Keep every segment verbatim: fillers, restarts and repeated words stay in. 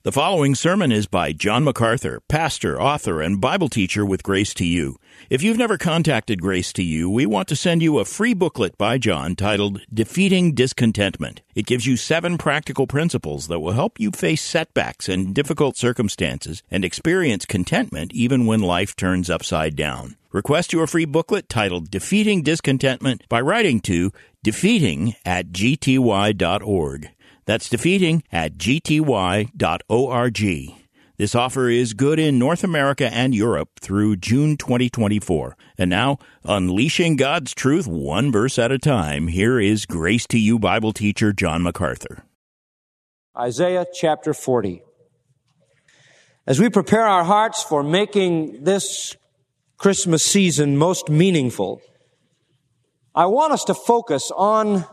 The following sermon is by John MacArthur, pastor, author, and Bible teacher with Grace to You. If you've never contacted Grace to You, we want to send you a free booklet by John titled Defeating Discontentment. It gives you seven practical principles that will help you face setbacks and difficult circumstances and experience contentment even when life turns upside down. Request your free booklet titled Defeating Discontentment by writing to defeating at g t y dot org. That's defeating at g t y dot org. This offer is good in North America and Europe through June twenty twenty-four. And now, unleashing God's truth one verse at a time, here is Grace to You Bible teacher John MacArthur. Isaiah chapter forty. As we prepare our hearts for making this Christmas season most meaningful, I want us to focus on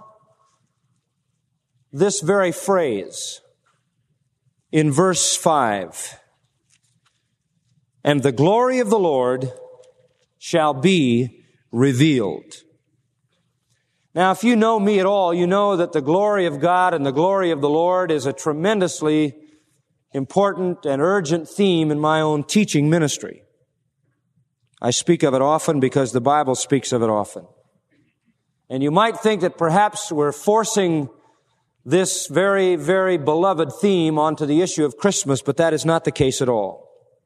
this very phrase in verse five. And the glory of the Lord shall be revealed. Now, if you know me at all, you know that the glory of God and the glory of the Lord is a tremendously important and urgent theme in my own teaching ministry. I speak of it often because the Bible speaks of it often. And you might think that perhaps we're forcing this very, very beloved theme onto the issue of Christmas, but that is not the case at all.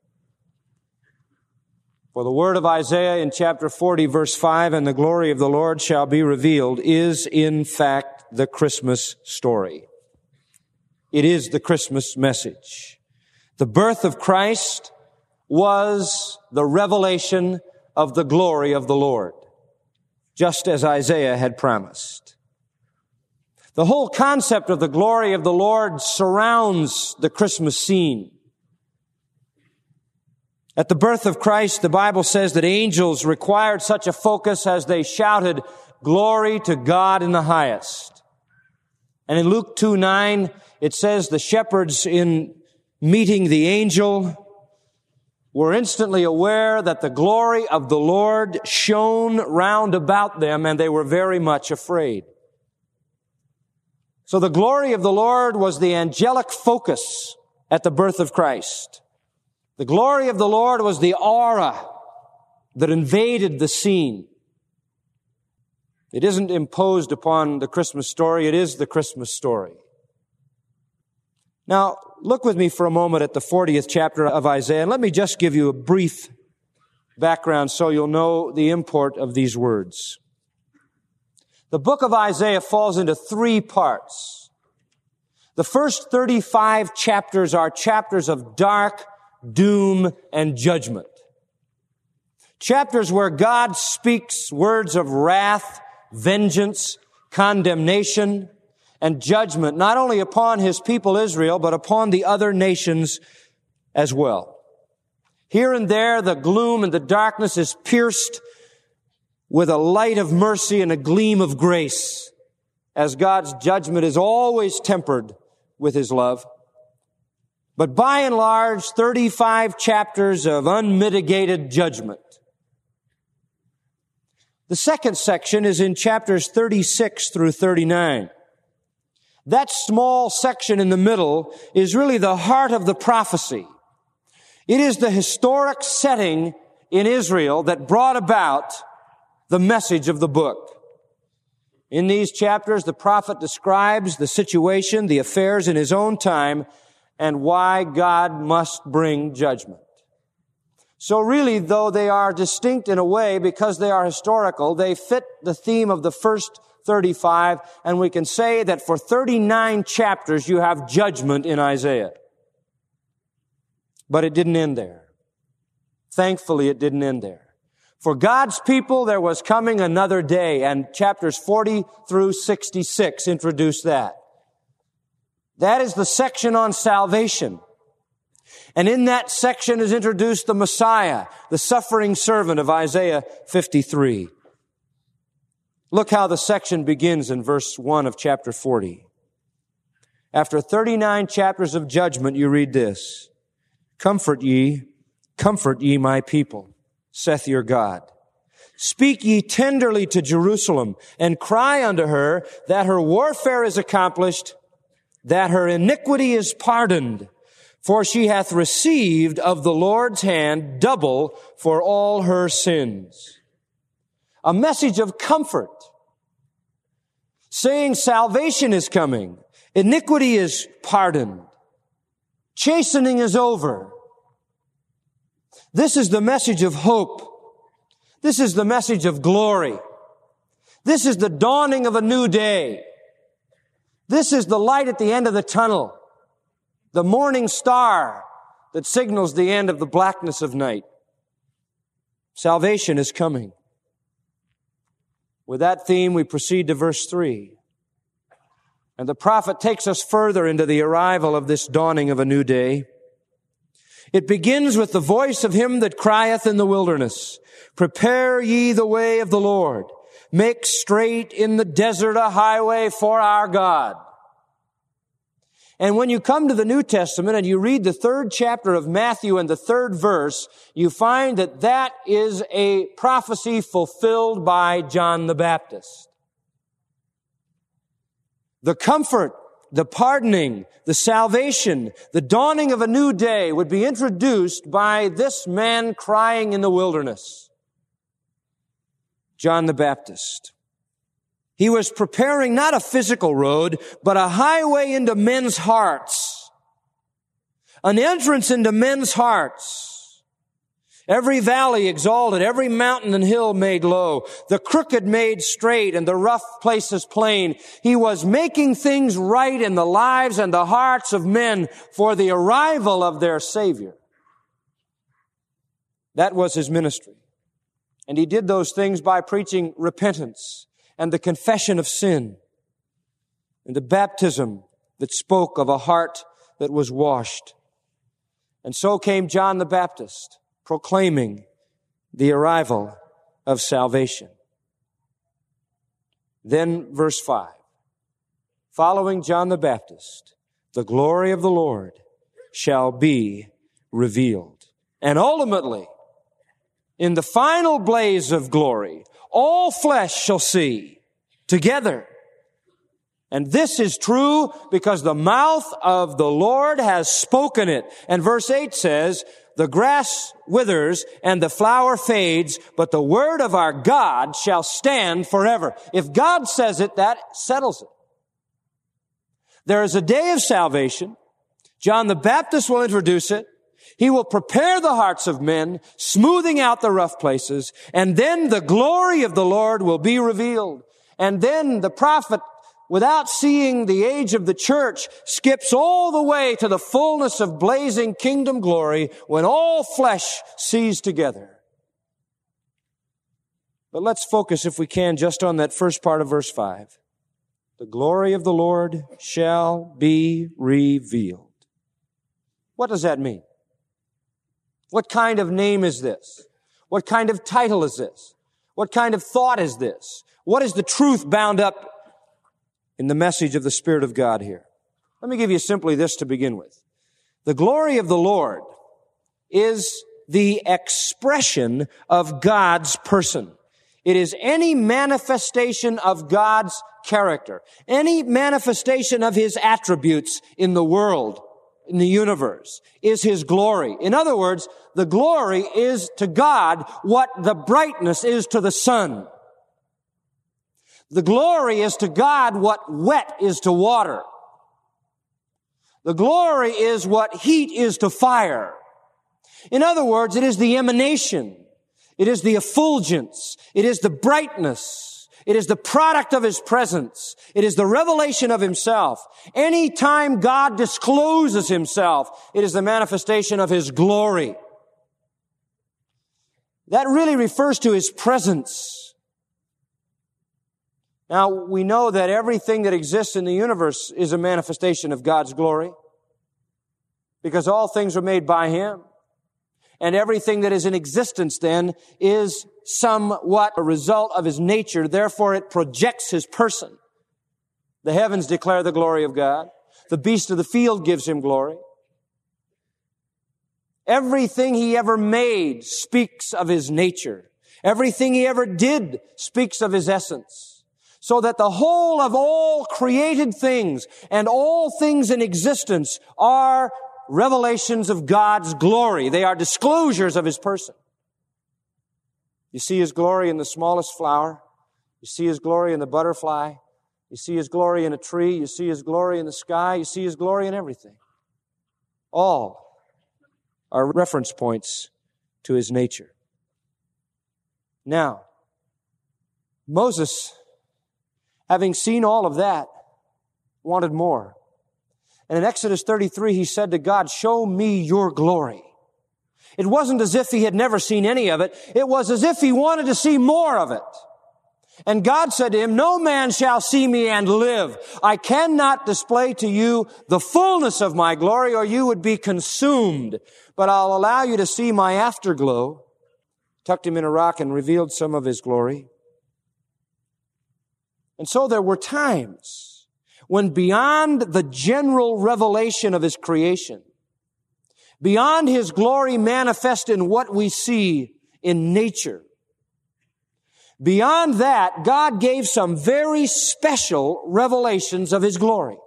For the word of Isaiah in chapter forty, verse five, and the glory of the Lord shall be revealed, is in fact the Christmas story. It is the Christmas message. The birth of Christ was the revelation of the glory of the Lord, just as Isaiah had promised. The whole concept of the glory of the Lord surrounds the Christmas scene. At the birth of Christ, the Bible says that angels required such a focus as they shouted, "Glory to God in the highest." And in Luke two nine, it says the shepherds, in meeting the angel, were instantly aware that the glory of the Lord shone round about them, and they were very much afraid. So the glory of the Lord was the angelic focus at the birth of Christ. The glory of the Lord was the aura that invaded the scene. It isn't imposed upon the Christmas story, it is the Christmas story. Now, look with me for a moment at the fortieth chapter of Isaiah, and let me just give you a brief background so you'll know the import of these words. The book of Isaiah falls into three parts. The first thirty-five chapters are chapters of dark, doom, and judgment. Chapters where God speaks words of wrath, vengeance, condemnation, and judgment, not only upon His people Israel, but upon the other nations as well. Here and there, the gloom and the darkness is pierced with a light of mercy and a gleam of grace, as God's judgment is always tempered with His love. But by and large, thirty-five chapters of unmitigated judgment. The second section is in chapters thirty-six through thirty-nine. That small section in the middle is really the heart of the prophecy. It is the historic setting in Israel that brought about the message of the book. In these chapters, the prophet describes the situation, the affairs in his own time, and why God must bring judgment. So really, though they are distinct in a way because they are historical, they fit the theme of the first thirty-five, and we can say that for thirty-nine chapters you have judgment in Isaiah. But it didn't end there. Thankfully, it didn't end there. For God's people, there was coming another day, and chapters forty through sixty-six introduce that. That is the section on salvation. And in that section is introduced the Messiah, the suffering servant of Isaiah fifty-three. Look how the section begins in verse one of chapter forty. After thirty-nine chapters of judgment, you read this: "Comfort ye, comfort ye my people, saith your God. Speak ye tenderly to Jerusalem, and cry unto her that her warfare is accomplished, that her iniquity is pardoned. For she hath received of the Lord's hand double for all her sins. A message of comfort, saying salvation is coming, iniquity is pardoned, chastening is over. This is the message of hope. This is the message of glory. This is the dawning of a new day. This is the light at the end of the tunnel, the morning star that signals the end of the blackness of night. Salvation is coming. With that theme, we proceed to verse three. And the prophet takes us further into the arrival of this dawning of a new day. It begins with the voice of him that crieth in the wilderness, prepare ye the way of the Lord. Make straight in the desert a highway for our God. And when you come to the New Testament and you read the third chapter of Matthew and the third verse, you find that that is a prophecy fulfilled by John the Baptist. The comfort, the pardoning, the salvation, the dawning of a new day would be introduced by this man crying in the wilderness, John the Baptist. He was preparing not a physical road, but a highway into men's hearts, an entrance into men's hearts. Every valley exalted, every mountain and hill made low, the crooked made straight and the rough places plain. He was making things right in the lives and the hearts of men for the arrival of their Savior. That was his ministry. And he did those things by preaching repentance and the confession of sin and the baptism that spoke of a heart that was washed. And so came John the Baptist, proclaiming the arrival of salvation. Then verse five, following John the Baptist, the glory of the Lord shall be revealed. And ultimately, in the final blaze of glory, all flesh shall see together. And this is true because the mouth of the Lord has spoken it. And verse eight says, the grass withers and the flower fades, but the word of our God shall stand forever. If God says it, that settles it. There is a day of salvation. John the Baptist will introduce it. He will prepare the hearts of men, smoothing out the rough places, and then the glory of the Lord will be revealed. And then the prophet, without seeing the age of the church, skips all the way to the fullness of blazing kingdom glory when all flesh sees together. But let's focus, if we can, just on that first part of verse five. The glory of the Lord shall be revealed. What does that mean? What kind of name is this? What kind of title is this? What kind of thought is this? What is the truth bound up in the message of the Spirit of God here? Let me give you simply this to begin with. The glory of the Lord is the expression of God's person. It is any manifestation of God's character, any manifestation of His attributes in the world, in the universe, is His glory. In other words, the glory is to God what the brightness is to the sun. The glory is to God what wet is to water. The glory is what heat is to fire. In other words, it is the emanation. It is the effulgence. It is the brightness. It is the product of His presence. It is the revelation of Himself. Any time God discloses Himself, it is the manifestation of His glory. That really refers to His presence. Now, we know that everything that exists in the universe is a manifestation of God's glory, because all things were made by Him. And everything that is in existence then is somewhat a result of His nature. Therefore, it projects His person. The heavens declare the glory of God. The beast of the field gives Him glory. Everything He ever made speaks of His nature. Everything He ever did speaks of His essence. So that the whole of all created things and all things in existence are revelations of God's glory. They are disclosures of His person. You see His glory in the smallest flower. You see His glory in the butterfly. You see His glory in a tree. You see His glory in the sky. You see His glory in everything. All are reference points to His nature. Now, Moses, having seen all of that, wanted more. And in Exodus thirty-three, he said to God, "Show me your glory." It wasn't as if he had never seen any of it. It was as if he wanted to see more of it. And God said to him, "No man shall see me and live. I cannot display to you the fullness of my glory, or you would be consumed. But I'll allow you to see my afterglow." Tucked him in a rock and revealed some of His glory. And so there were times when beyond the general revelation of His creation, beyond His glory manifest in what we see in nature, beyond that, God gave some very special revelations of His glory.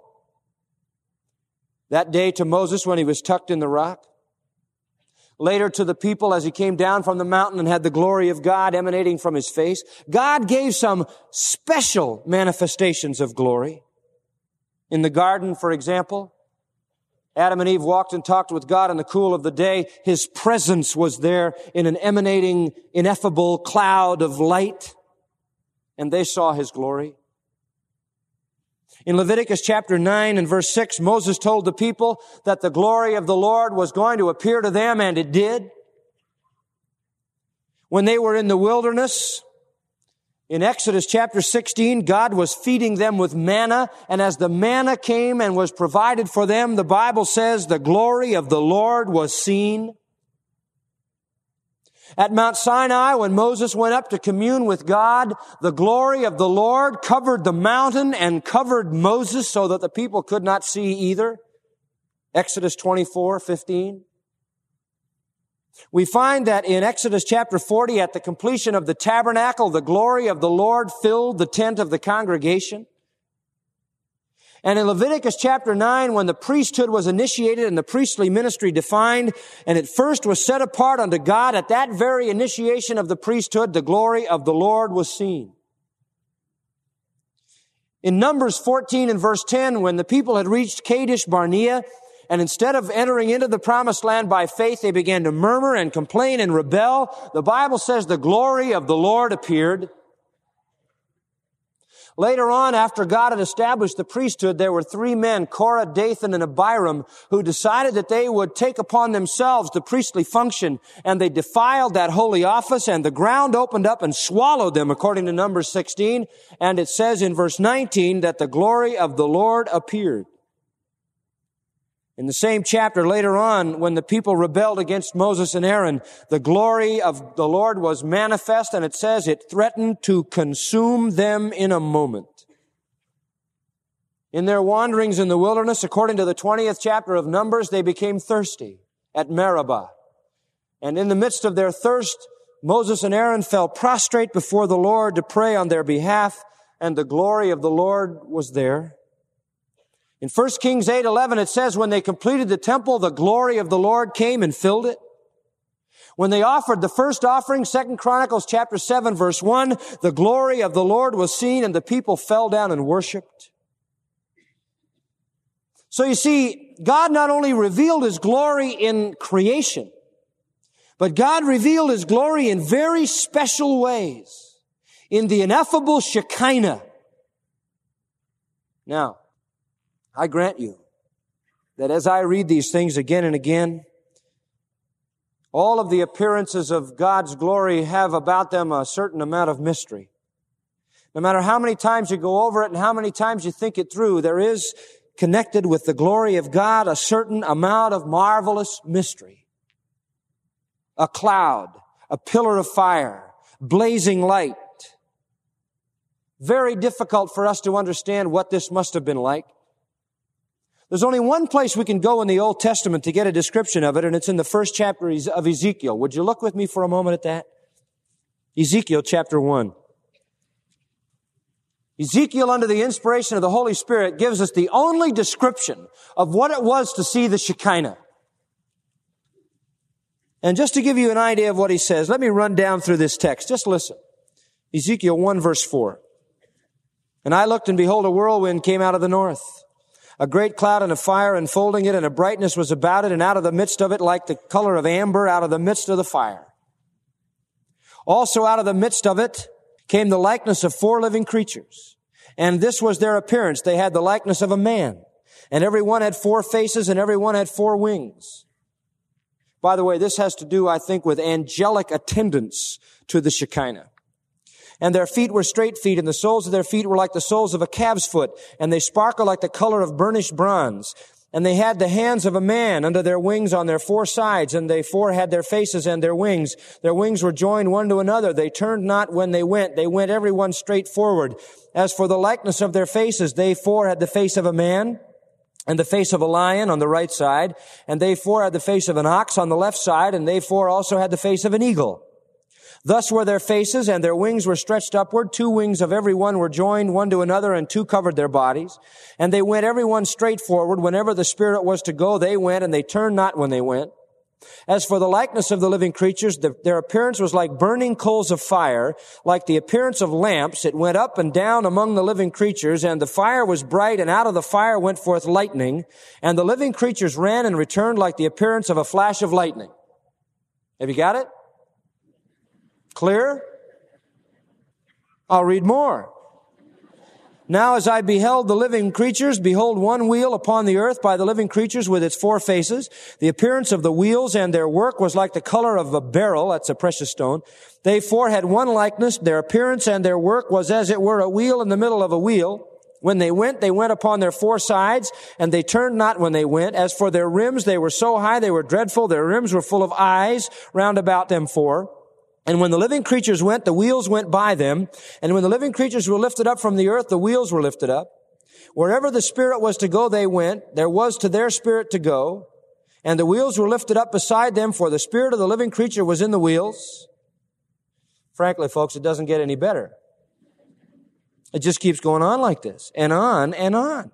That day to Moses when he was tucked in the rock. Later to the people as he came down from the mountain and had the glory of God emanating from his face. God gave some special manifestations of glory. In the garden, for example, Adam and Eve walked and talked with God in the cool of the day. His presence was there in an emanating, ineffable cloud of light, and they saw His glory. In Leviticus chapter nine and verse six, Moses told the people that the glory of the Lord was going to appear to them, and it did. When they were in the wilderness, in Exodus chapter sixteen, God was feeding them with manna, and as the manna came and was provided for them, the Bible says the glory of the Lord was seen. At Mount Sinai, when Moses went up to commune with God, the glory of the Lord covered the mountain and covered Moses so that the people could not see either. Exodus twenty-four fifteen. We find that in Exodus chapter forty, at the completion of the tabernacle, the glory of the Lord filled the tent of the congregation. And in Leviticus chapter nine, when the priesthood was initiated and the priestly ministry defined, and it first was set apart unto God, at that very initiation of the priesthood, the glory of the Lord was seen. In Numbers fourteen and verse ten, when the people had reached Kadesh Barnea, and instead of entering into the promised land by faith, they began to murmur and complain and rebel, the Bible says the glory of the Lord appeared. Later on, after God had established the priesthood, there were three men, Korah, Dathan, and Abiram, who decided that they would take upon themselves the priestly function, and they defiled that holy office, and the ground opened up and swallowed them, according to Numbers sixteen, and it says in verse nineteen that the glory of the Lord appeared. In the same chapter later on, when the people rebelled against Moses and Aaron, the glory of the Lord was manifest, and it says it threatened to consume them in a moment. In their wanderings in the wilderness, according to the twentieth chapter of Numbers, they became thirsty at Meribah. And in the midst of their thirst, Moses and Aaron fell prostrate before the Lord to pray on their behalf, and the glory of the Lord was there. In First Kings eight eleven, it says, when they completed the temple, the glory of the Lord came and filled it. When they offered the first offering, Second Chronicles chapter seven, verse one, the glory of the Lord was seen, and the people fell down and worshiped. So you see, God not only revealed His glory in creation, but God revealed His glory in very special ways, in the ineffable Shekinah. Now, I grant you that as I read these things again and again, all of the appearances of God's glory have about them a certain amount of mystery. No matter how many times you go over it and how many times you think it through, there is connected with the glory of God a certain amount of marvelous mystery. A cloud, a pillar of fire, blazing light. Very difficult for us to understand what this must have been like. There's only one place we can go in the Old Testament to get a description of it, and it's in the first chapter of Ezekiel. Would you look with me for a moment at that? Ezekiel chapter one. Ezekiel, under the inspiration of the Holy Spirit, gives us the only description of what it was to see the Shekinah. And just to give you an idea of what he says, let me run down through this text. Just listen. Ezekiel one verse four. And I looked, and behold, a whirlwind came out of the north, a great cloud and a fire enfolding it, and a brightness was about it, and out of the midst of it, like the color of amber, out of the midst of the fire. Also out of the midst of it came the likeness of four living creatures. And this was their appearance. They had the likeness of a man. And every one had four faces, and every one had four wings. By the way, this has to do, I think, with angelic attendance to the Shekinah. And their feet were straight feet, and the soles of their feet were like the soles of a calf's foot, and they sparkled like the color of burnished bronze. And they had the hands of a man under their wings on their four sides, and they four had their faces and their wings. Their wings were joined one to another. They turned not when they went. They went every one straight forward. As for the likeness of their faces, they four had the face of a man, and the face of a lion on the right side, and they four had the face of an ox on the left side, and they four also had the face of an eagle. Thus were their faces, and their wings were stretched upward. Two wings of every one were joined one to another, and two covered their bodies. And they went every one straight forward. Whenever the Spirit was to go, they went, and they turned not when they went. As for the likeness of the living creatures, the, their appearance was like burning coals of fire, like the appearance of lamps. It went up and down among the living creatures, and the fire was bright, and out of the fire went forth lightning. And the living creatures ran and returned like the appearance of a flash of lightning. Have you got it? Clear? I'll read more. Now as I beheld the living creatures, behold, one wheel upon the earth by the living creatures with its four faces. The appearance of the wheels and their work was like the color of a beryl, that's a precious stone. They four had one likeness. Their appearance and their work was as it were a wheel in the middle of a wheel. When they went, they went upon their four sides, and they turned not when they went. As for their rims, they were so high, they were dreadful. Their rims were full of eyes round about them four. And when the living creatures went, the wheels went by them. And when the living creatures were lifted up from the earth, the wheels were lifted up. Wherever the Spirit was to go, they went. There was to their spirit to go. And the wheels were lifted up beside them, for the spirit of the living creature was in the wheels. Frankly, folks, it doesn't get any better. It just keeps going on like this, and on and on.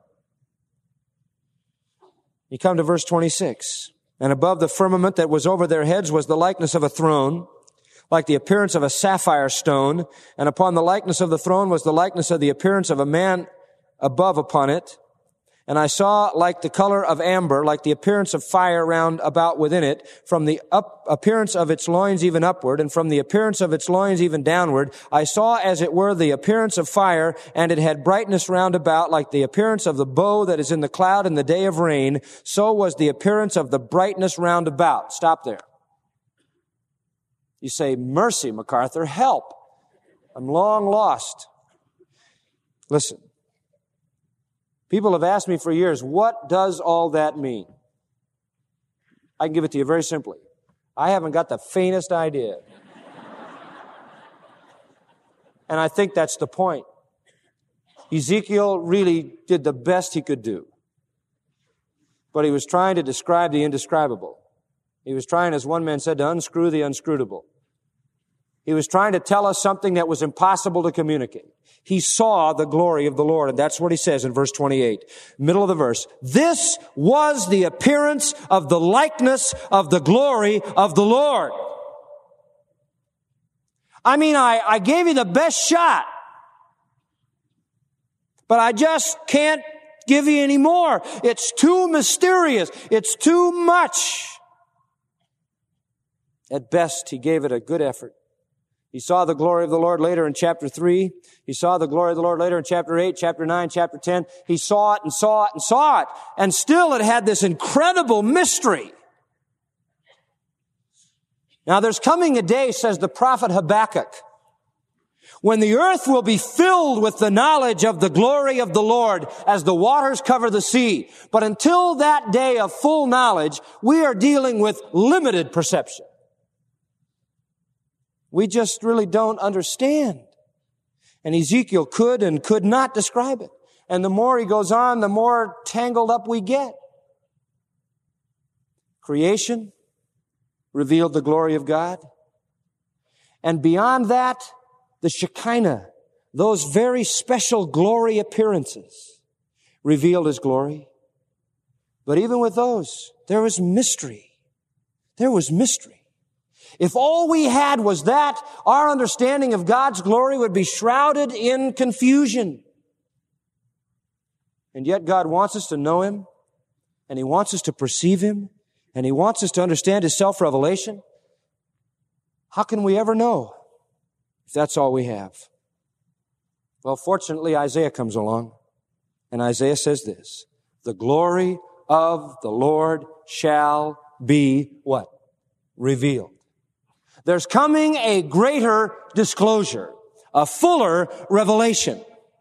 You come to verse twenty-six. And above the firmament that was over their heads was the likeness of a throne, like the appearance of a sapphire stone, and upon the likeness of the throne was the likeness of the appearance of a man above upon it. And I saw like the color of amber, like the appearance of fire round about within it, from the up appearance of its loins even upward, and from the appearance of its loins even downward. I saw as it were the appearance of fire, and it had brightness round about, like the appearance of the bow that is in the cloud in the day of rain. So was the appearance of the brightness round about. Stop there. You say, mercy, MacArthur, help. I'm long lost. Listen. People have asked me for years, what does all that mean? I can give it to you very simply. I haven't got the faintest idea. And I think that's the point. Ezekiel really did the best he could do. But he was trying to describe the indescribable. He was trying, as one man said, to unscrew the unscrutable. He was trying to tell us something that was impossible to communicate. He saw the glory of the Lord, and that's what he says in verse twenty-eight, middle of the verse. This was the appearance of the likeness of the glory of the Lord. I mean, I, I gave you the best shot, but I just can't give you any more. It's too mysterious. It's too much. At best, he gave it a good effort. He saw the glory of the Lord later in chapter three. He saw the glory of the Lord later in chapter eight, chapter nine, chapter ten. He saw it and saw it and saw it. And still it had this incredible mystery. Now there's coming a day, says the prophet Habakkuk, when the earth will be filled with the knowledge of the glory of the Lord as the waters cover the sea. But until that day of full knowledge, we are dealing with limited perception. We just really don't understand. And Ezekiel could and could not describe it. And the more he goes on, the more tangled up we get. Creation revealed the glory of God. And beyond that, the Shekinah, those very special glory appearances, revealed his glory. But even with those, there was mystery. There was mystery. If all we had was that, our understanding of God's glory would be shrouded in confusion. And yet God wants us to know Him, and He wants us to perceive Him, and He wants us to understand His self-revelation. How can we ever know if that's all we have? Well, fortunately, Isaiah comes along, and Isaiah says this, the glory of the Lord shall be what? Revealed. There's coming a greater disclosure, a fuller revelation.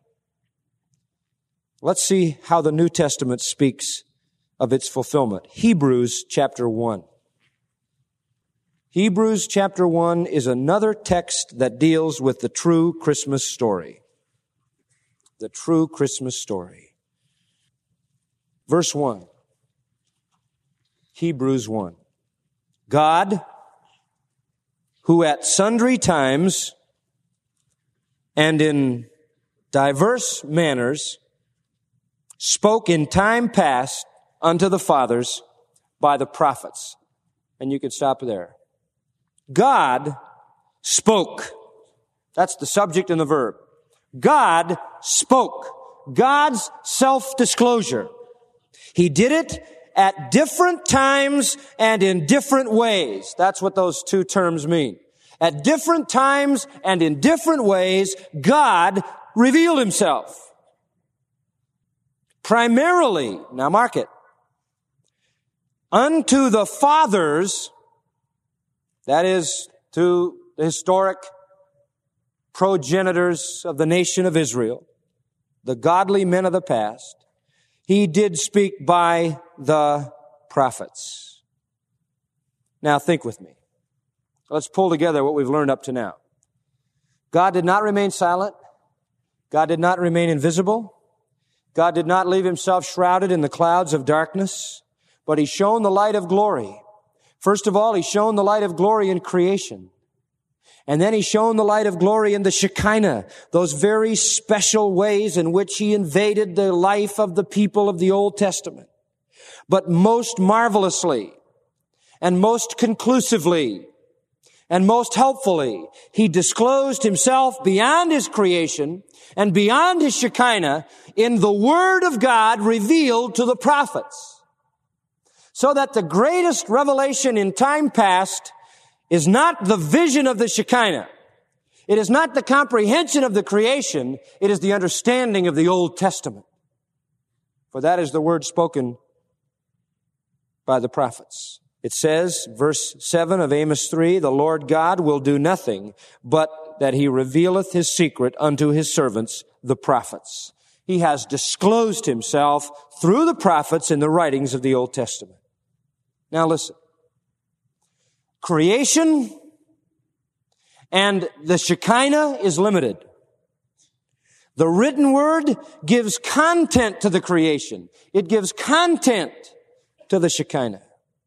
Let's see how the New Testament speaks of its fulfillment. Hebrews chapter one. Hebrews chapter one is another text that deals with the true Christmas story. The true Christmas story. Verse one. Hebrews one. God, who at sundry times and in diverse manners spoke in time past unto the fathers by the prophets. And you could stop there. God spoke. That's the subject and the verb. God spoke. God's self-disclosure. He did it at different times and in different ways. That's what those two terms mean. At different times and in different ways, God revealed Himself. Primarily, now mark it, unto the fathers, that is, to the historic progenitors of the nation of Israel, the godly men of the past, He did speak by the prophets. Now think with me. Let's pull together what we've learned up to now. God did not remain silent. God did not remain invisible. God did not leave Himself shrouded in the clouds of darkness, but He shone the light of glory. First of all, He shone the light of glory in creation. And then He shone the light of glory in the Shekinah, those very special ways in which He invaded the life of the people of the Old Testament. But most marvelously and most conclusively and most helpfully, He disclosed Himself beyond His creation and beyond His Shekinah in the Word of God revealed to the prophets. So that the greatest revelation in time past is not the vision of the Shekinah. It is not the comprehension of the creation. It is the understanding of the Old Testament. For that is the word spoken by the prophets. It says, verse seven of Amos three, the Lord God will do nothing but that He revealeth His secret unto His servants, the prophets. He has disclosed Himself through the prophets in the writings of the Old Testament. Now listen. Creation and the Shekinah is limited. The written word gives content to the creation. It gives content to the Shekinah.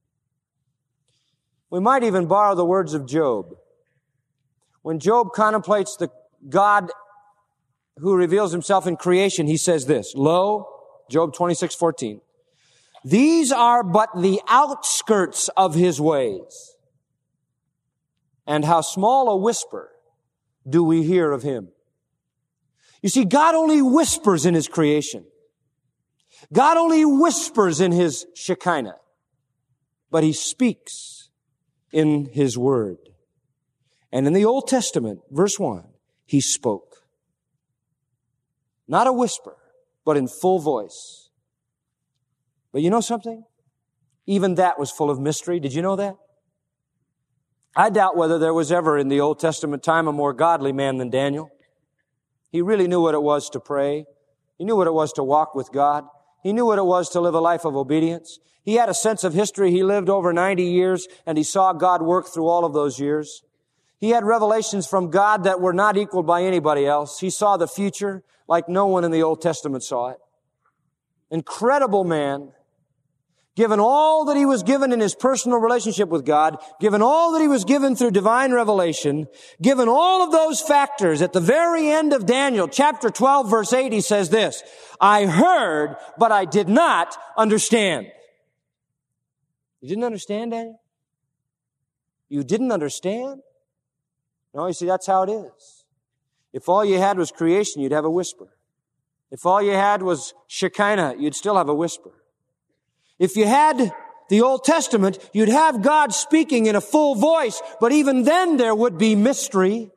We might even borrow the words of Job. When Job contemplates the God who reveals Himself in creation, he says this, Lo, Job twenty-six fourteen, these are but the outskirts of His ways. And how small a whisper do we hear of Him. You see, God only whispers in His creation. God only whispers in His Shekinah. But He speaks in His Word. And in the Old Testament, verse one, He spoke. Not a whisper, but in full voice. But you know something? Even that was full of mystery. Did you know that? I doubt whether there was ever in the Old Testament time a more godly man than Daniel. He really knew what it was to pray. He knew what it was to walk with God. He knew what it was to live a life of obedience. He had a sense of history. He lived over ninety years, and he saw God work through all of those years. He had revelations from God that were not equaled by anybody else. He saw the future like no one in the Old Testament saw it. Incredible man. Given all that he was given in his personal relationship with God, given all that he was given through divine revelation, given all of those factors, at the very end of Daniel, chapter twelve, verse eight, he says this, I heard, but I did not understand. You didn't understand, Daniel? You didn't understand? No, you see, that's how it is. If all you had was creation, you'd have a whisper. If all you had was Shekinah, you'd still have a whisper. If you had the Old Testament, you'd have God speaking in a full voice, but even then there would be mystery.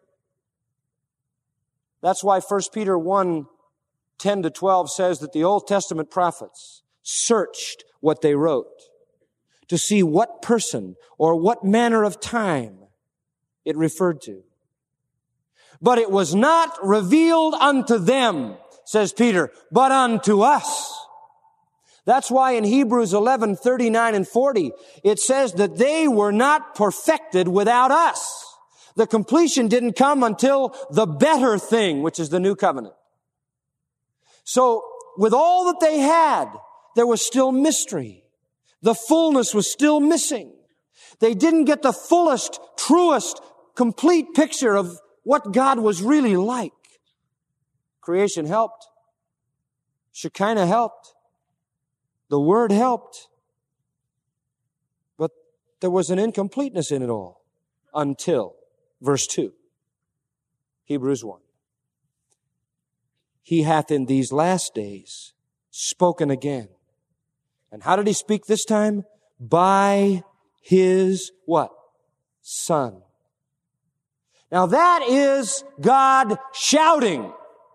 That's why First Peter one, ten to twelve says that the Old Testament prophets searched what they wrote to see what person or what manner of time it referred to. But it was not revealed unto them, says Peter, but unto us. That's why in Hebrews eleven, thirty-nine and forty, it says that they were not perfected without us. The completion didn't come until the better thing, which is the new covenant. So, with all that they had, there was still mystery. The fullness was still missing. They didn't get the fullest, truest, complete picture of what God was really like. Creation helped. Shekinah helped. The Word helped. But there was an incompleteness in it all until verse two. Hebrews one. He hath in these last days spoken again. And how did he speak this time? By his what? Son. Now that is God shouting.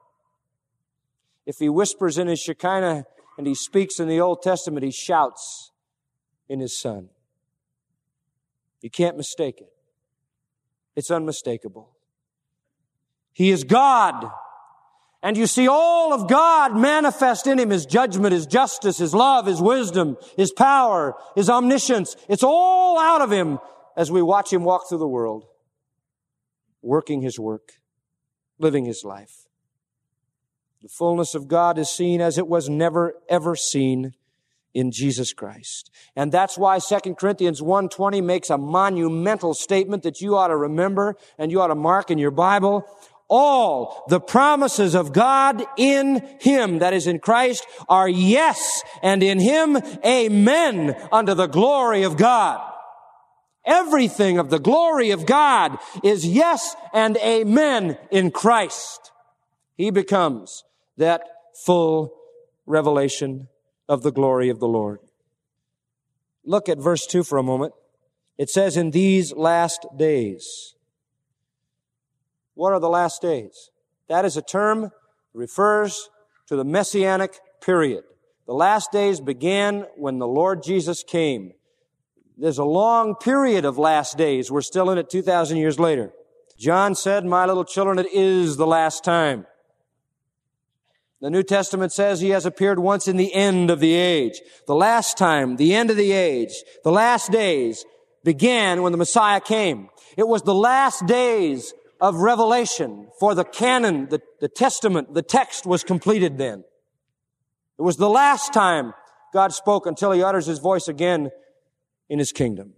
If he whispers in his Shekinah and he speaks in the Old Testament, he shouts in his Son. You can't mistake it. It's unmistakable. He is God. And you see all of God manifest in him, his judgment, his justice, his love, his wisdom, his power, his omniscience. It's all out of him as we watch him walk through the world, working his work, living his life. The fullness of God is seen as it was never, ever seen in Jesus Christ. And that's why Second Corinthians one twenty makes a monumental statement that you ought to remember and you ought to mark in your Bible. All the promises of God in him, that is in Christ, are yes, and in him, amen, unto the glory of God. Everything of the glory of God is yes and amen in Christ. He becomes that full revelation of the glory of the Lord. Look at verse two for a moment. It says, in these last days. What are the last days? That is a term that refers to the Messianic period. The last days began when the Lord Jesus came. There's a long period of last days. We're still in it two thousand years later. John said, my little children, it is the last time. The New Testament says he has appeared once in the end of the age. The last time, the end of the age, the last days began when the Messiah came. It was the last days of revelation for the canon, the, the testament, the text was completed then. It was the last time God spoke until he utters his voice again in his kingdom.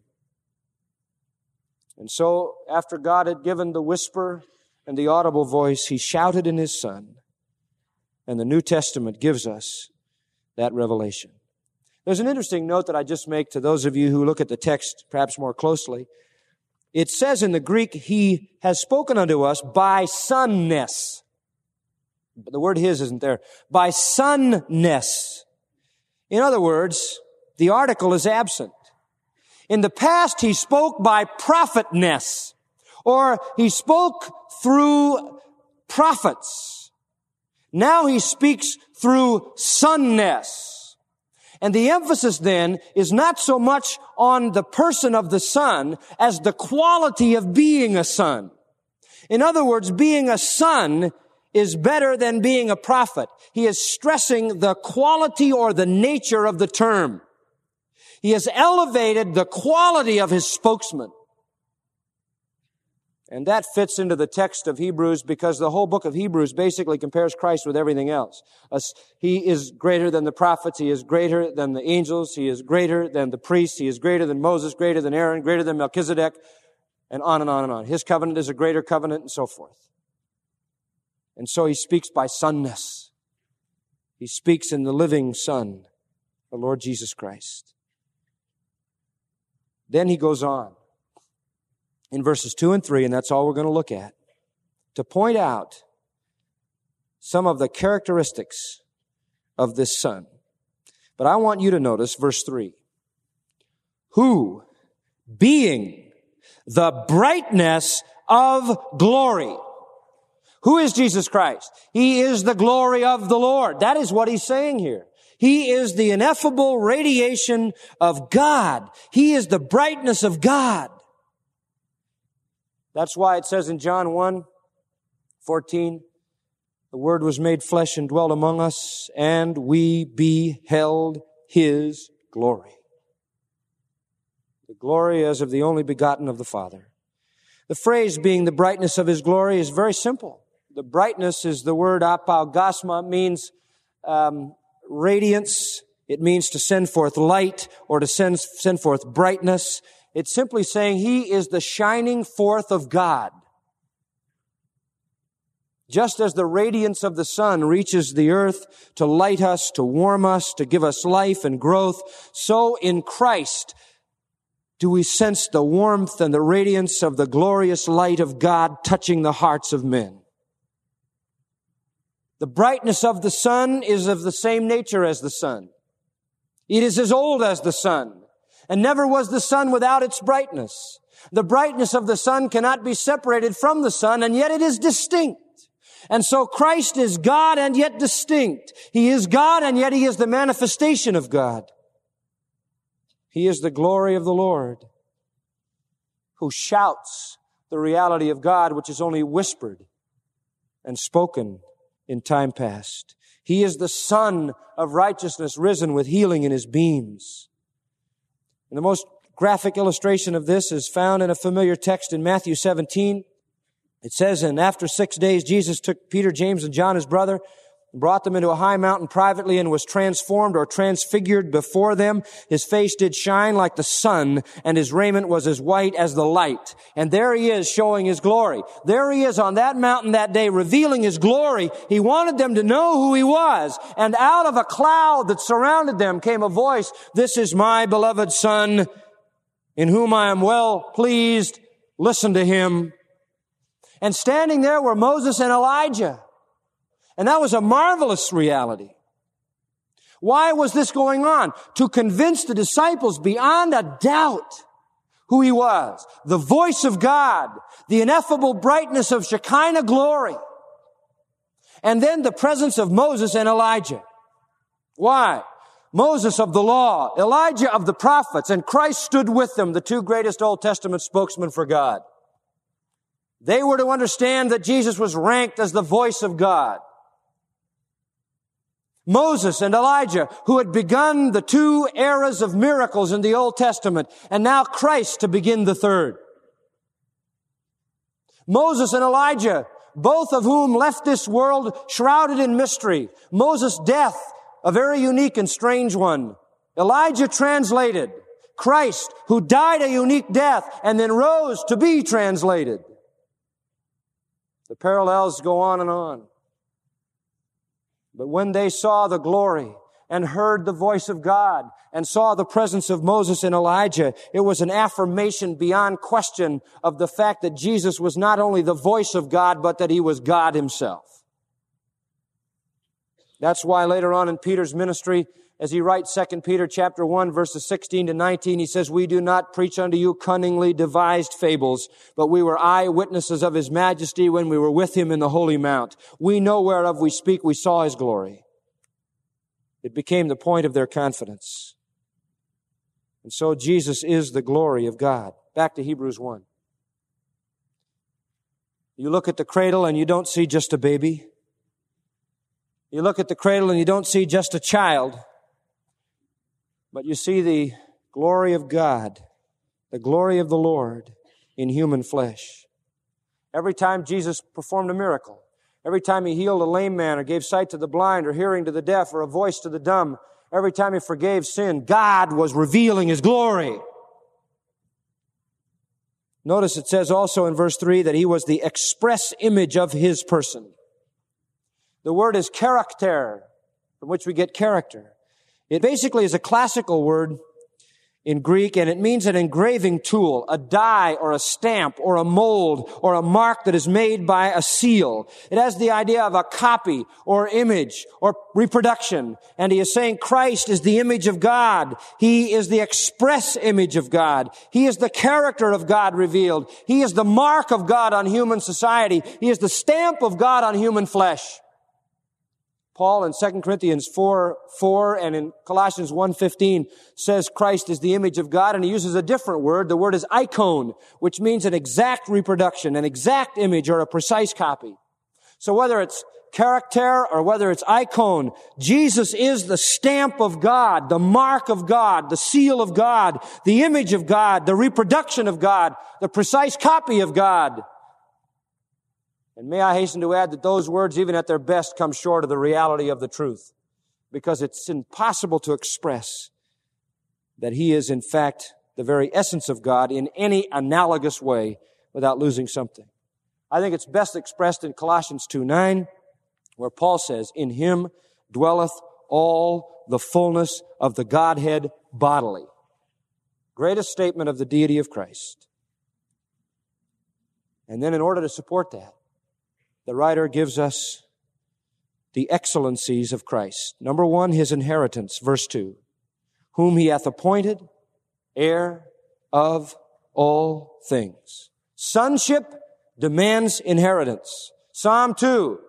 And so, after God had given the whisper and the audible voice, he shouted in his Son. And the New Testament gives us that revelation. There's an interesting note that I just make to those of you who look at the text perhaps more closely. It says in the Greek, he has spoken unto us by sonness. But the word his isn't there. By sonness. In other words, the article is absent. In the past, he spoke by prophetness, or he spoke through prophets. Now he speaks through sonness. And the emphasis then is not so much on the person of the Son as the quality of being a son. In other words, being a son is better than being a prophet. He is stressing the quality or the nature of the term. He has elevated the quality of his spokesman. And that fits into the text of Hebrews because the whole book of Hebrews basically compares Christ with everything else. He is greater than the prophets. He is greater than the angels. He is greater than the priests. He is greater than Moses, greater than Aaron, greater than Melchizedek, and on and on and on. His covenant is a greater covenant and so forth. And so he speaks by sonness. He speaks in the living Son, the Lord Jesus Christ. Then he goes on. in verses two and three, and that's all we're going to look at, to point out some of the characteristics of this Son. But I want you to notice verse three. Who, being the brightness of glory. Who is Jesus Christ? He is the glory of the Lord. That is what he's saying here. He is the ineffable radiation of God. He is the brightness of God. That's why it says in John one fourteen, the Word was made flesh and dwelt among us, and we beheld His glory. The glory as of the only begotten of the Father. The phrase being the brightness of His glory is very simple. The brightness is the word apaugasma, means um, radiance. It means to send forth light or to send, send forth brightness. It's simply saying He is the shining forth of God. Just as the radiance of the sun reaches the earth to light us, to warm us, to give us life and growth, so in Christ do we sense the warmth and the radiance of the glorious light of God touching the hearts of men. The brightness of the sun is of the same nature as the sun. It is as old as the sun, and never was the sun without its brightness. The brightness of the sun cannot be separated from the sun, and yet it is distinct. And so Christ is God and yet distinct. He is God and yet He is the manifestation of God. He is the glory of the Lord, who shouts the reality of God, which is only whispered and spoken in time past. He is the Son of righteousness, risen with healing in His beams. And the most graphic illustration of this is found in a familiar text in Matthew seventeen. It says, and after six days, Jesus took Peter, James, and John, his brother, and brought them into a high mountain privately, and was transformed or transfigured before them. His face did shine like the sun, and His raiment was as white as the light. And there He is showing His glory. There He is on that mountain that day revealing His glory. He wanted them to know who He was. And out of a cloud that surrounded them came a voice, "This is my beloved Son, in whom I am well pleased. Listen to Him." And standing there were Moses and Elijah. And that was a marvelous reality. Why was this going on? To convince the disciples beyond a doubt who He was. The voice of God, the ineffable brightness of Shekinah glory. And then the presence of Moses and Elijah. Why? Moses of the law, Elijah of the prophets, and Christ stood with them, the two greatest Old Testament spokesmen for God. They were to understand that Jesus was ranked as the voice of God. Moses and Elijah, who had begun the two eras of miracles in the Old Testament, and now Christ to begin the third. Moses and Elijah, both of whom left this world shrouded in mystery. Moses' death, a very unique and strange one. Elijah translated. Christ, who died a unique death and then rose to be translated. The parallels go on and on. But when they saw the glory and heard the voice of God and saw the presence of Moses and Elijah, it was an affirmation beyond question of the fact that Jesus was not only the voice of God, but that He was God Himself. That's why later on in Peter's ministry, as he writes Second Peter chapter one, verses sixteen to nineteen, he says, "We do not preach unto you cunningly devised fables, but we were eyewitnesses of His majesty when we were with Him in the holy mount. We know whereof we speak, we saw His glory." It became the point of their confidence. And so Jesus is the glory of God. Back to Hebrews one. You look at the cradle and you don't see just a baby. You look at the cradle and you don't see just a child. But you see the glory of God, the glory of the Lord in human flesh. Every time Jesus performed a miracle, every time He healed a lame man or gave sight to the blind or hearing to the deaf or a voice to the dumb, every time He forgave sin, God was revealing His glory. Notice it says also in verse three that He was the express image of His person. The word is character, from which we get character. It basically is a classical word in Greek, and it means an engraving tool, a die or a stamp or a mold or a mark that is made by a seal. It has the idea of a copy or image or reproduction. And he is saying Christ is the image of God. He is the express image of God. He is the character of God revealed. He is the mark of God on human society. He is the stamp of God on human flesh. Paul in Second Corinthians four four and in Colossians one fifteen says Christ is the image of God, and he uses a different word. The word is icon, which means an exact reproduction, an exact image or a precise copy. So whether it's character or whether it's icon, Jesus is the stamp of God, the mark of God, the seal of God, the image of God, the reproduction of God, the precise copy of God. And may I hasten to add that those words, even at their best, come short of the reality of the truth, because it's impossible to express that he is, in fact, the very essence of God in any analogous way without losing something. I think it's best expressed in Colossians two nine, where Paul says, "In him dwelleth all the fullness of the Godhead bodily." Greatest statement of the deity of Christ. And then in order to support that, the writer gives us the excellencies of Christ. Number one, his inheritance, verse two. Whom he hath appointed heir of all things. Sonship demands inheritance. Psalm two.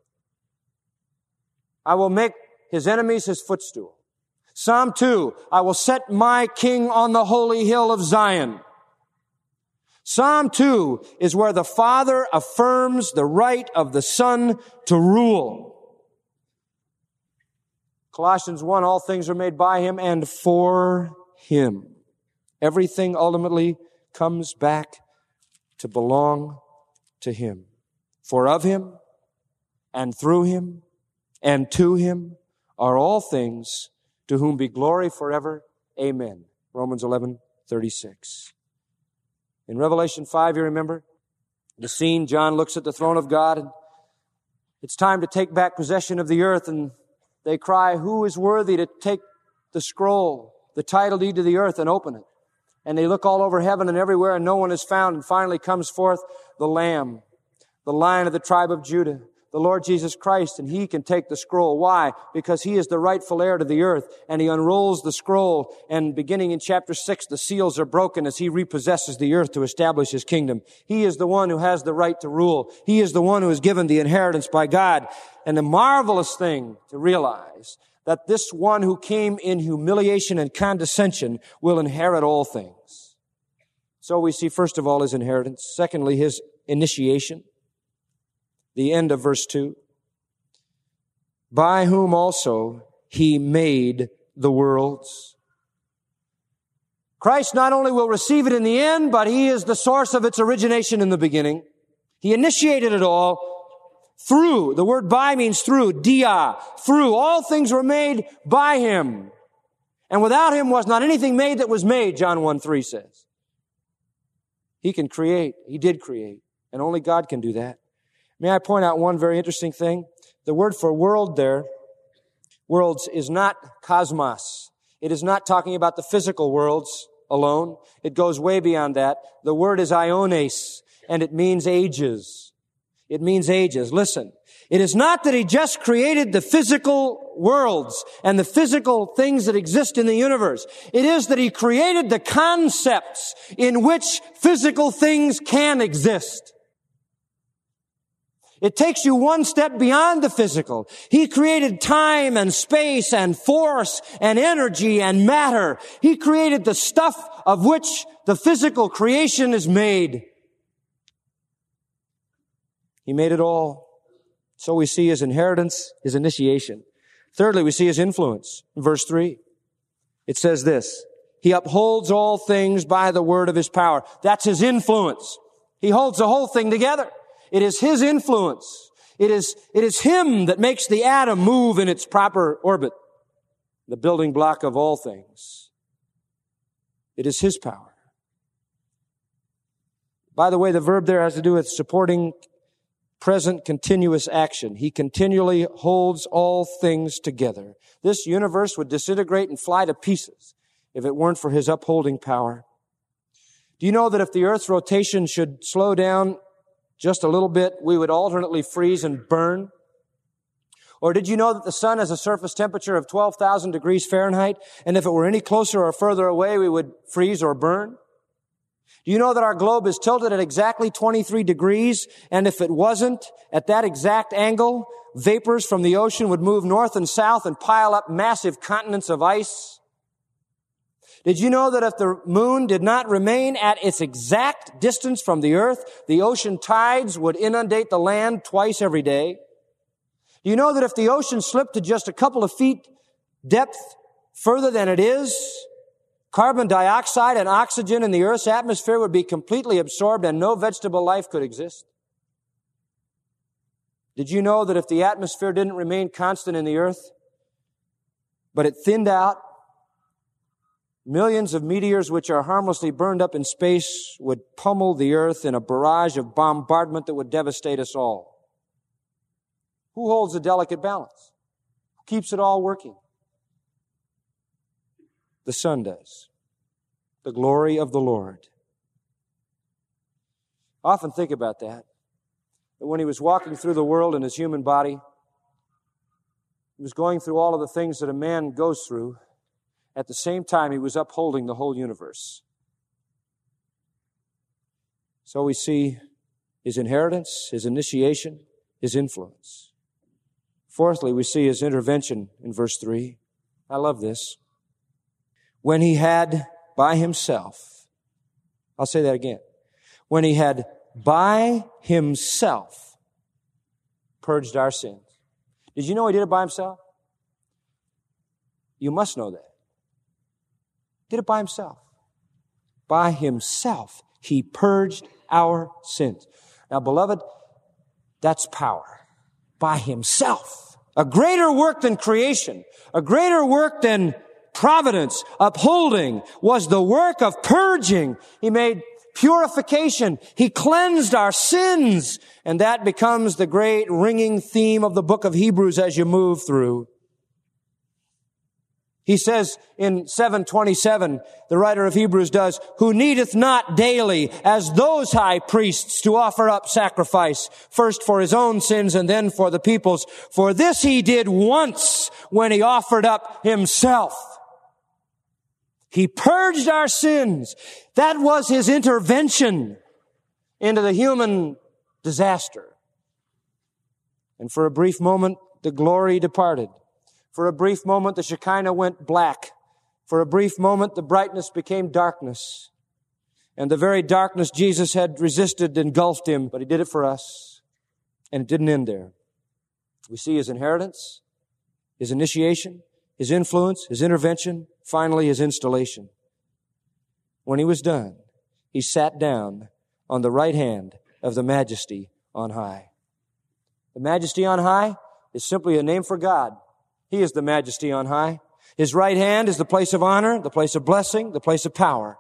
I will make his enemies his footstool. Psalm two. I will set my king on the holy hill of Zion. Psalm two is where the Father affirms the right of the Son to rule. Colossians one, all things are made by him and for him. Everything ultimately comes back to belong to him. For of him and through him and to him are all things, to whom be glory forever. Amen. Romans eleven thirty-six. In Revelation five, you remember the scene. John looks at the throne of God, and it's time to take back possession of the earth, and they cry, "Who is worthy to take the scroll, the title deed to the earth, and open it?" And they look all over heaven and everywhere, and no one is found. And finally comes forth the Lamb, the Lion of the tribe of Judah, the Lord Jesus Christ, and he can take the scroll. Why? Because he is the rightful heir to the earth, and he unrolls the scroll, and beginning in chapter six, the seals are broken as he repossesses the earth to establish his kingdom. He is the one who has the right to rule. He is the one who is given the inheritance by God. And the marvelous thing to realize that this one who came in humiliation and condescension will inherit all things. So we see, first of all, his inheritance. Secondly, his initiation. The end of verse two. By whom also he made the worlds. Christ not only will receive it in the end, but he is the source of its origination in the beginning. He initiated it all through. The word by means through. Dia. Through. All things were made by him. And without him was not anything made that was made, John one three says. He can create. He did create. And only God can do that. May I point out one very interesting thing? The word for world there, worlds, is not cosmos. It is not talking about the physical worlds alone. It goes way beyond that. The word is iones, and it means ages. It means ages. Listen, it is not that he just created the physical worlds and the physical things that exist in the universe. It is that he created the concepts in which physical things can exist. It takes you one step beyond the physical. He created time and space and force and energy and matter. He created the stuff of which the physical creation is made. He made it all. So we see his inheritance, his initiation. Thirdly, we see his influence. In verse three, it says this: he upholds all things by the word of his power. That's his influence. He holds the whole thing together. It is his influence. It is, it is him that makes the atom move in its proper orbit, the building block of all things. It is his power. By the way, the verb there has to do with supporting present continuous action. He continually holds all things together. This universe would disintegrate and fly to pieces if it weren't for His upholding power. Do you know that if the earth's rotation should slow down just a little bit, we would alternately freeze and burn? Or did you know that the sun has a surface temperature of twelve thousand degrees Fahrenheit, and if it were any closer or further away, we would freeze or burn? Do you know that our globe is tilted at exactly twenty-three degrees, and if it wasn't at that exact angle, vapors from the ocean would move north and south and pile up massive continents of ice? Did you know that if the moon did not remain at its exact distance from the earth, the ocean tides would inundate the land twice every day? Do you know that if the ocean slipped to just a couple of feet depth further than it is, carbon dioxide and oxygen in the earth's atmosphere would be completely absorbed and no vegetable life could exist? Did you know that if the atmosphere didn't remain constant in the earth, but it thinned out, millions of meteors which are harmlessly burned up in space would pummel the earth in a barrage of bombardment that would devastate us all? Who holds the delicate balance? Who keeps it all working? The Son does. The glory of the Lord. I often think about that. That when He was walking through the world in His human body, He was going through all of the things that a man goes through. At the same time, He was upholding the whole universe. So we see His inheritance, His initiation, His influence. Fourthly, we see His intervention in verse three. I love this. When He had by Himself, I'll say that again. When He had by Himself purged our sins. Did you know He did it by Himself? You must know that. He did it by Himself. By Himself, He purged our sins. Now, beloved, that's power. By Himself. A greater work than creation, a greater work than providence, upholding, was the work of purging. He made purification. He cleansed our sins. And that becomes the great ringing theme of the book of Hebrews as you move through. He says in seven twenty-seven, the writer of Hebrews does, who needeth not daily as those high priests to offer up sacrifice, first for His own sins and then for the people's. For this He did once when He offered up Himself. He purged our sins. That was His intervention into the human disaster. And for a brief moment, the glory departed. For a brief moment, the Shekinah went black. For a brief moment, the brightness became darkness. And the very darkness Jesus had resisted engulfed Him, but He did it for us. And it didn't end there. We see His inheritance, His initiation, His influence, His intervention, finally His installation. When He was done, He sat down on the right hand of the Majesty on high. The Majesty on high is simply a name for God. He is the Majesty on high. His right hand is the place of honor, the place of blessing, the place of power.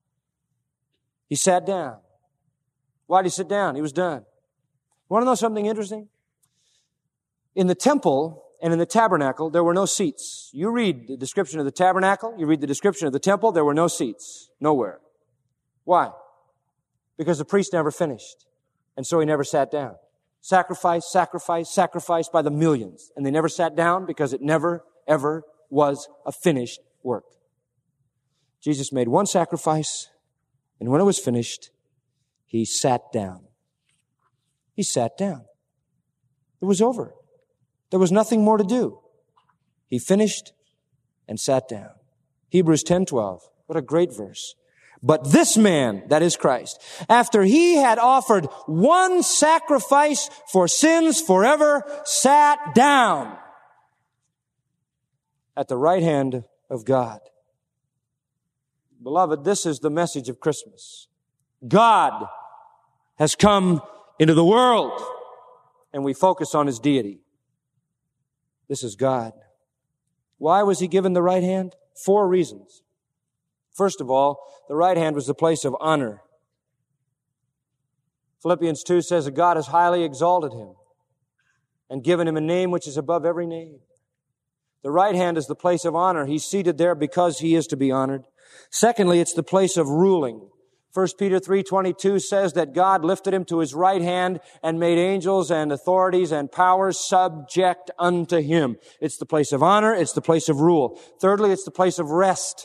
He sat down. Why did He sit down? He was done. Want to know something interesting? In the temple and in the tabernacle, there were no seats. You read the description of the tabernacle, you read the description of the temple, there were no seats. Nowhere. Why? Because the priest never finished. And so he never sat down. Sacrifice, sacrifice, sacrifice by the millions. And they never sat down because it never, ever was a finished work. Jesus made one sacrifice, and when it was finished, He sat down. He sat down. It was over. There was nothing more to do. He finished and sat down. Hebrews ten twelve. What a great verse. But this man, that is Christ, after He had offered one sacrifice for sins forever, sat down at the right hand of God. Beloved, this is the message of Christmas. God has come into the world, and we focus on His deity. This is God. Why was He given the right hand? Four reasons. First of all, the right hand was the place of honor. Philippians two says that God has highly exalted Him and given Him a name which is above every name. The right hand is the place of honor. He's seated there because he is to be honored. Secondly, it's the place of ruling. First Peter three twenty-two says that God lifted him to his right hand and made angels and authorities and powers subject unto him. It's the place of honor. It's the place of rule. Thirdly, it's the place of rest.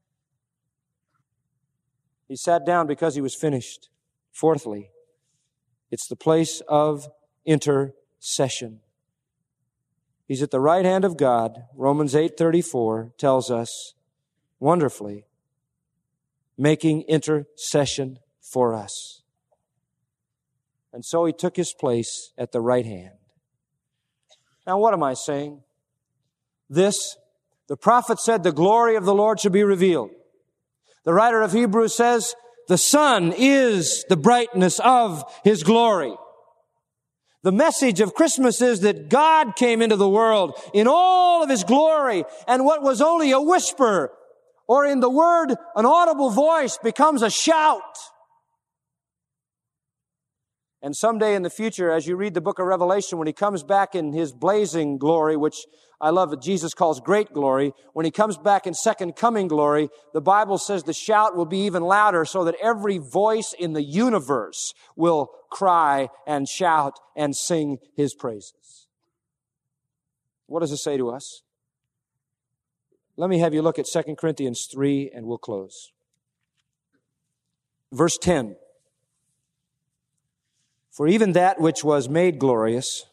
He sat down because he was finished. Fourthly, it's the place of intercession. He's at the right hand of God. Romans eight thirty-four tells us wonderfully, making intercession for us. And so he took his place at the right hand. Now, what am I saying? This, the prophet said the glory of the Lord should be revealed. The writer of Hebrews says the sun is the brightness of his glory. The message of Christmas is that God came into the world in all of his glory, and what was only a whisper, or in the word, an audible voice, becomes a shout. And someday in the future, as you read the book of Revelation, when he comes back in his blazing glory, which I love that Jesus calls great glory, when he comes back in second coming glory, the Bible says the shout will be even louder so that every voice in the universe will cry and shout and sing his praises. What does it say to us? Let me have you look at Second Corinthians three and we'll close. Verse ten. For even that which was made glorious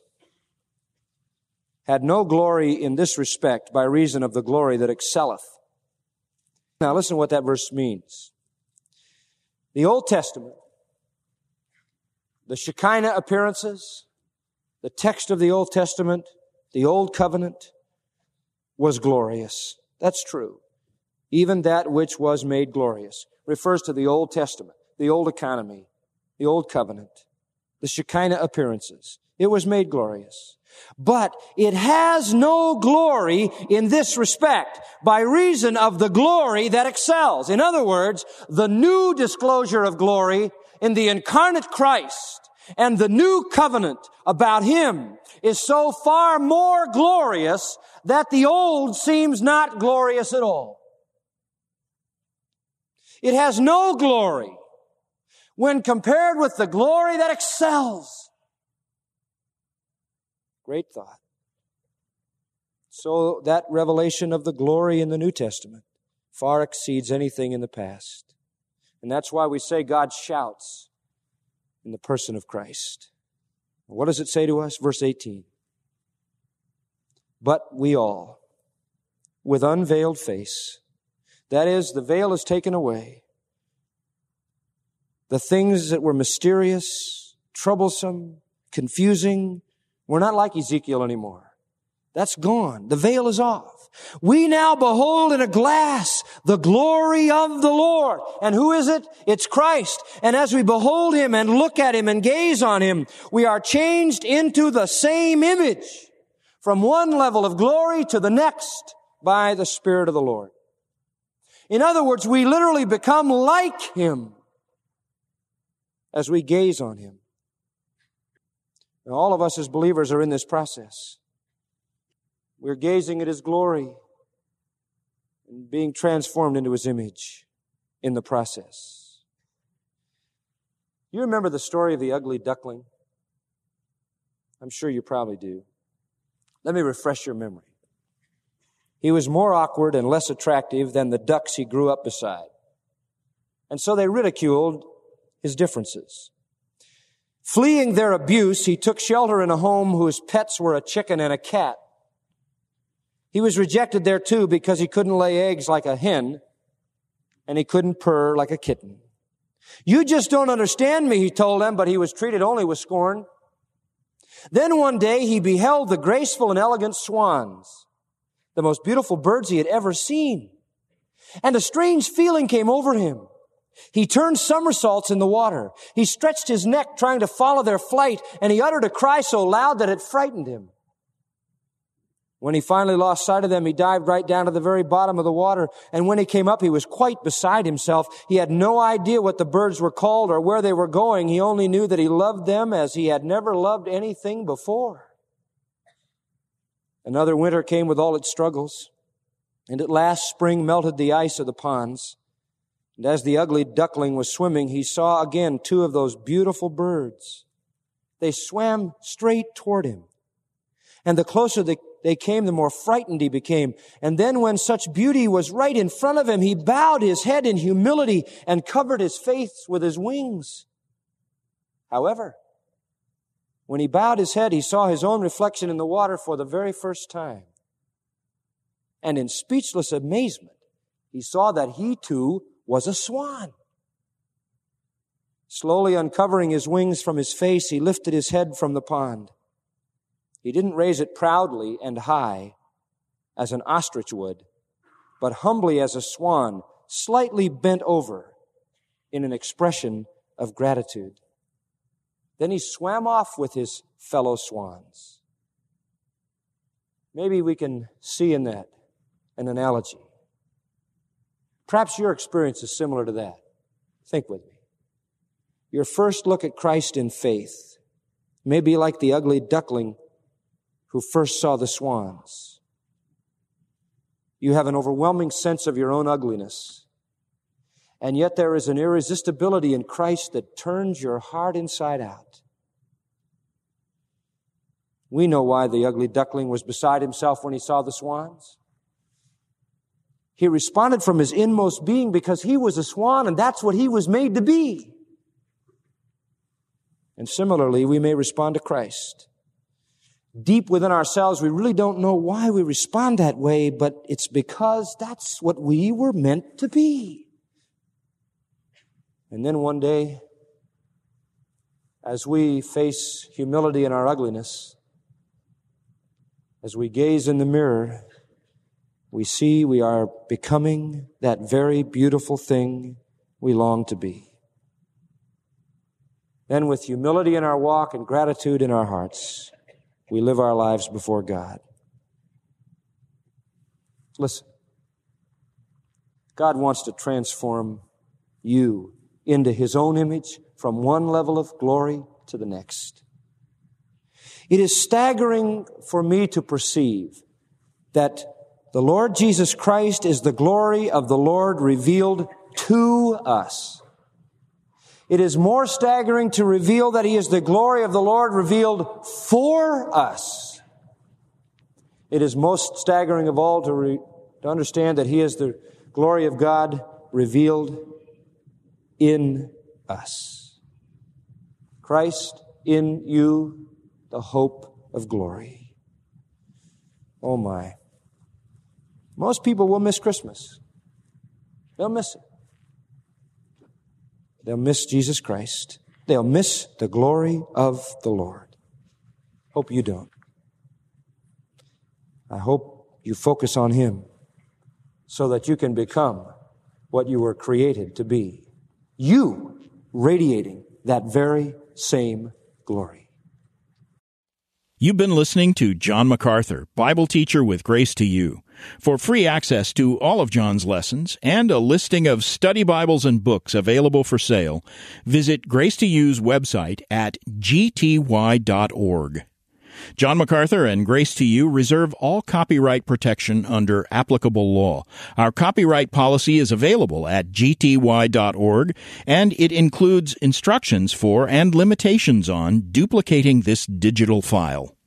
had no glory in this respect by reason of the glory that excelleth. Now listen to what that verse means. The Old Testament, the Shekinah appearances, the text of the Old Testament, the Old Covenant was glorious. That's true. Even that which was made glorious refers to the Old Testament, the Old Economy, the Old Covenant, the Shekinah appearances. It was made glorious. But it has no glory in this respect by reason of the glory that excels. In other words, the new disclosure of glory in the incarnate Christ and the new covenant about him is so far more glorious that the old seems not glorious at all. It has no glory when compared with the glory that excels. Great thought. So that revelation of the glory in the New Testament far exceeds anything in the past. And that's why we say God shouts in the person of Christ. What does it say to us? Verse eighteen. But we all, with unveiled face, that is, the veil is taken away. The things that were mysterious, troublesome, confusing, we're not like Ezekiel anymore. That's gone. The veil is off. We now behold in a glass the glory of the Lord. And who is it? It's Christ. And as we behold him and look at him and gaze on him, we are changed into the same image from one level of glory to the next by the Spirit of the Lord. In other words, we literally become like him as we gaze on him. Now, all of us as believers are in this process. We're gazing at his glory and being transformed into his image in the process. You remember the story of the ugly duckling? I'm sure you probably do. Let me refresh your memory. He was more awkward and less attractive than the ducks he grew up beside. And so they ridiculed his differences. Fleeing their abuse, he took shelter in a home whose pets were a chicken and a cat. He was rejected there too because he couldn't lay eggs like a hen and he couldn't purr like a kitten. You just don't understand me, he told them, but he was treated only with scorn. Then one day he beheld the graceful and elegant swans, the most beautiful birds he had ever seen. And a strange feeling came over him. He turned somersaults in the water. He stretched his neck trying to follow their flight, and he uttered a cry so loud that it frightened him. When he finally lost sight of them, he dived right down to the very bottom of the water, and when he came up, he was quite beside himself. He had no idea what the birds were called or where they were going. He only knew that he loved them as he had never loved anything before. Another winter came with all its struggles, and at last spring melted the ice of the ponds. And as the ugly duckling was swimming, he saw again two of those beautiful birds. They swam straight toward him. And the closer they, they came, the more frightened he became. And then when such beauty was right in front of him, he bowed his head in humility and covered his face with his wings. However, when he bowed his head, he saw his own reflection in the water for the very first time. And in speechless amazement, he saw that he too was a swan. Slowly uncovering his wings from his face, he lifted his head from the pond. He didn't raise it proudly and high as an ostrich would, but humbly as a swan, slightly bent over in an expression of gratitude. Then he swam off with his fellow swans. Maybe we can see in that an analogy. Perhaps your experience is similar to that. Think with me. Your first look at Christ in faith may be like the ugly duckling who first saw the swans. You have an overwhelming sense of your own ugliness, and yet there is an irresistibility in Christ that turns your heart inside out. We know why the ugly duckling was beside himself when he saw the swans. He responded from his inmost being because he was a swan, and that's what he was made to be. And similarly, we may respond to Christ. Deep within ourselves, we really don't know why we respond that way, but it's because that's what we were meant to be. And then one day, as we face humility in our ugliness, as we gaze in the mirror, we see we are becoming that very beautiful thing we long to be. Then with humility in our walk and gratitude in our hearts, we live our lives before God. Listen, God wants to transform you into His own image from one level of glory to the next. It is staggering for me to perceive that the Lord Jesus Christ is the glory of the Lord revealed to us. It is more staggering to reveal that He is the glory of the Lord revealed for us. It is most staggering of all to, re- to understand that He is the glory of God revealed in us. Christ in you, the hope of glory. Oh my. Most people will miss Christmas. They'll miss it. They'll miss Jesus Christ. They'll miss the glory of the Lord. Hope you don't. I hope you focus on Him so that you can become what you were created to be. You radiating that very same glory. You've been listening to John MacArthur, Bible teacher with Grace to You. For free access to all of John's lessons and a listing of study Bibles and books available for sale, visit Grace to You's website at g t y dot org. John MacArthur and Grace to You reserve all copyright protection under applicable law. Our copyright policy is available at g t y dot org, and it includes instructions for and limitations on duplicating this digital file.